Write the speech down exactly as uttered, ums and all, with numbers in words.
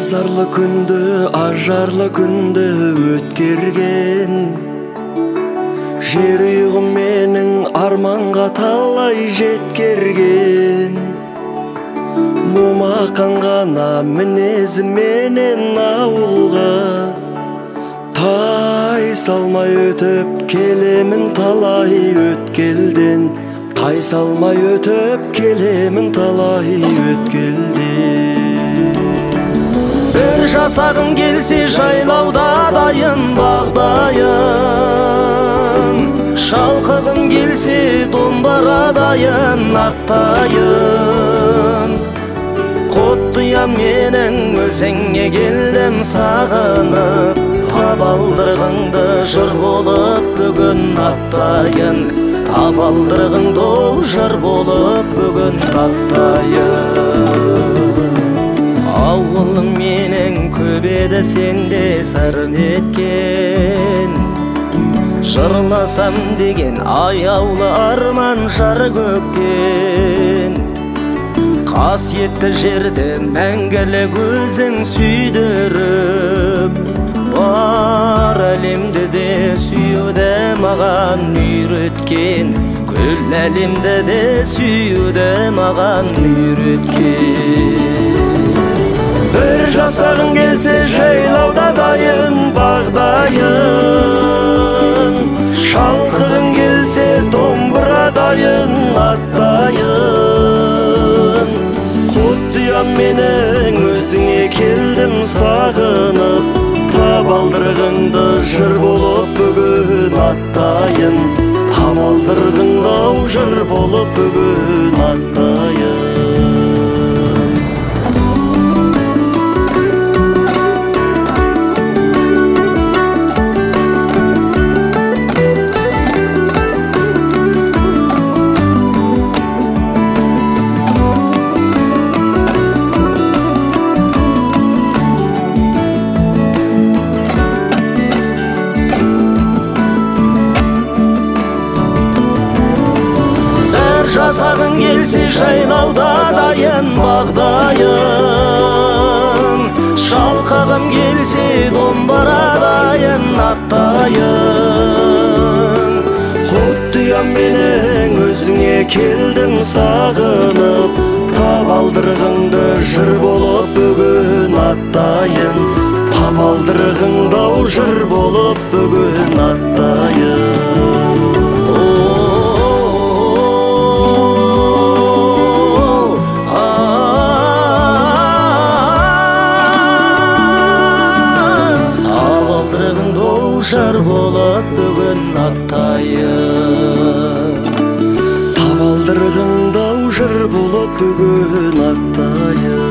Зарлы күнді, ажарлы күнді өткерген Жерұйғым менің арманға талай жеткерген Момақан ғана мінезі менен ауылға Тай салмай өтіп келемін талай өткелден Тай салмай өтіп келемін талай өткелден Бір жасағым келсе жайлауда дайын бағдайын Шалқығым келсе домбара дайын аттайын Құттыям менің өзіңе келдім сағынып Табалдырғыңды жыр болып бүгін аттайын Табалдырғыңды жыр болып бүгін аттайын Ауылың менің көп еді сенде сарын еткен Жырласам деген аяулы арман жар көктен Қасиетті жерде мәңгілік өзің сүйдіріп Бар әлемді де сүюді маған үйреткен Күл әлемді де сүюді маған үйреткен Бір жасағың келсе жайлауда дайын бағдайын Шалқығың келсе домбыра дайын аттайын Құттыям менің өзіңе келдім сағынып Табалдырғыңды жыр болып бүгін аттайын Табалдырғыңды жыр болып бүгін аттайын Жасағың келсе жайлауда дайын бағдайын Шалқағым келсе домбара дайын аттайын Құттыям менің өзіңе келдім сағынып Табалдырғыңды жыр болып бүгін аттайын Табалдырғыңды жыр болып бүгін аттайын Жар болып бүгін аттайын Табалдырғыңды жыр болып бүгін аттайын